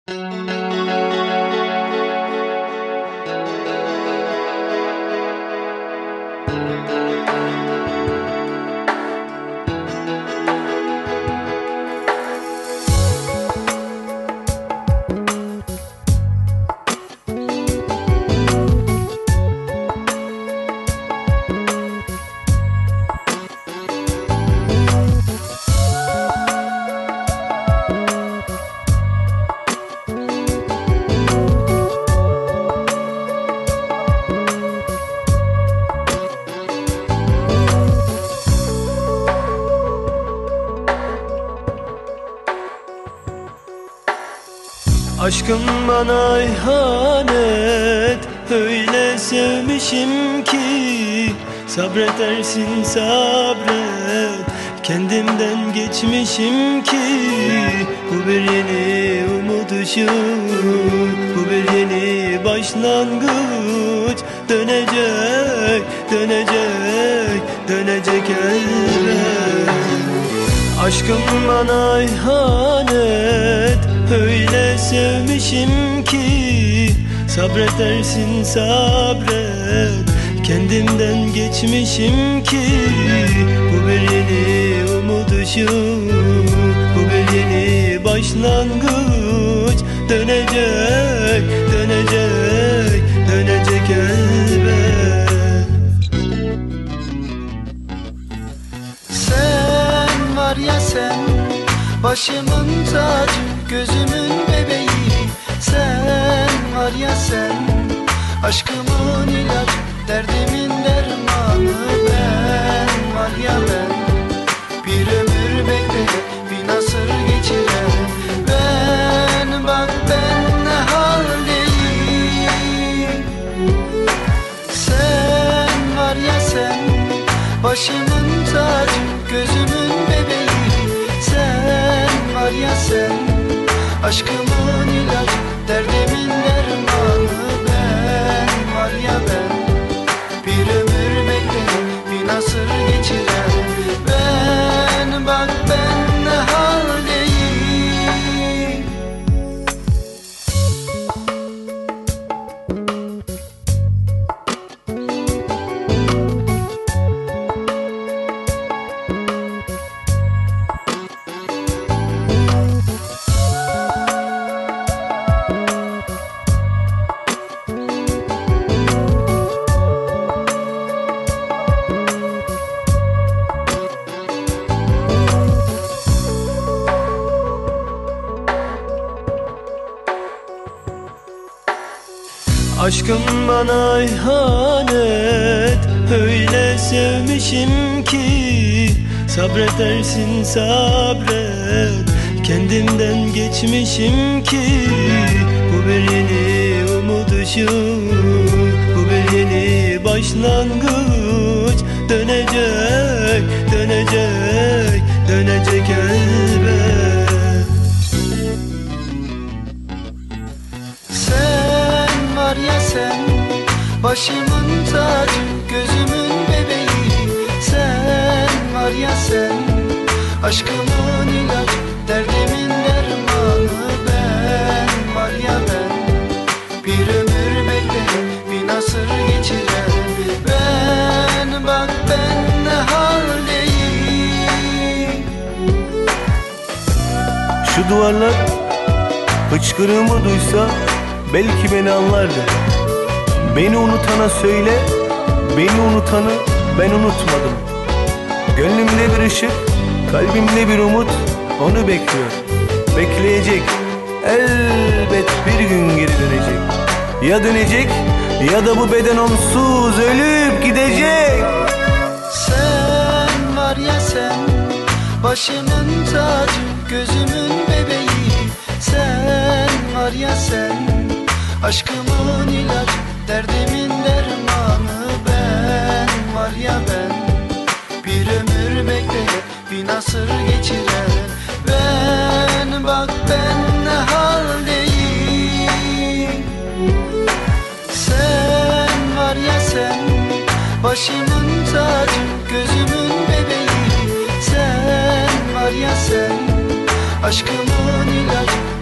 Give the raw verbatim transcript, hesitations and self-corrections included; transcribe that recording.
Aşkım bana ihanet, öyle sevmişim ki sabredersin sabret, kendimden geçmişim ki. Bu bir yeni umut ışığı, bu bir yeni başlangıç. Dönecek, dönecek, dönecek elbet. Aşkım bana ihanet, öyle sevmişim ki sabredersin sabret, kendimden geçmişim ki. Bu bir yeni umut ışığı, bu bir yeni başlangıç. Dönecek, dönecek, dönecek elbet. Sen var ya sen, başımın tacı, gözümün bebeği. Sen var ya sen, aşkımın ilacı, derdimin dermanı. Ben var ya ben, bir ömür bekleyip bir nasır geçiren. Ben bak ben ne haldeyim. Sen var ya sen, başımın tacı, gözümün bebeği. Sen var ya sen, aşkımın ilacı, derdimin dermanı. Ben var ya ben, bir ömür bekleyip bir nasır geçiren. Ben bak ben ne haldeyim. Aşkım bana ihanet, öyle sevmişim ki sabredersin sabret, kendimden geçmişim ki. Bu bir yeni umut ışığı, bu bir yeni başlangıç. Dönecek, dönecek, dönecek elbet. Var ya sen, başımın tacı, gözümün bebeği. Sen var ya sen, aşkımın ilacı, derdimin dermanı. Ben var ya ben, bir ömür bekleyip bir nasır geçiren. Ben bak ben ne haldeyim. Şu duvarlar hıçkırığımı duysa belki beni anlardı. Beni unutana söyle, beni unutanı ben unutmadım. Gönlümde bir ışık, kalbimde bir umut, onu bekliyor. Bekleyecek, elbet bir gün geri dönecek. Ya dönecek ya da bu beden onsuz ölüp gidecek. Sen var ya sen, başımın tacı, gözümün bebeği. Sen var ya sen, aşkımın ilacı, derdimin dermanı. Ben var ya ben, bir ömür bekleyip bir nasır geçiren. Ben bak ben ne haldeyim. Sen var ya sen, başımın tacı, gözümün bebeği. Sen var ya sen, aşkımın ilacı,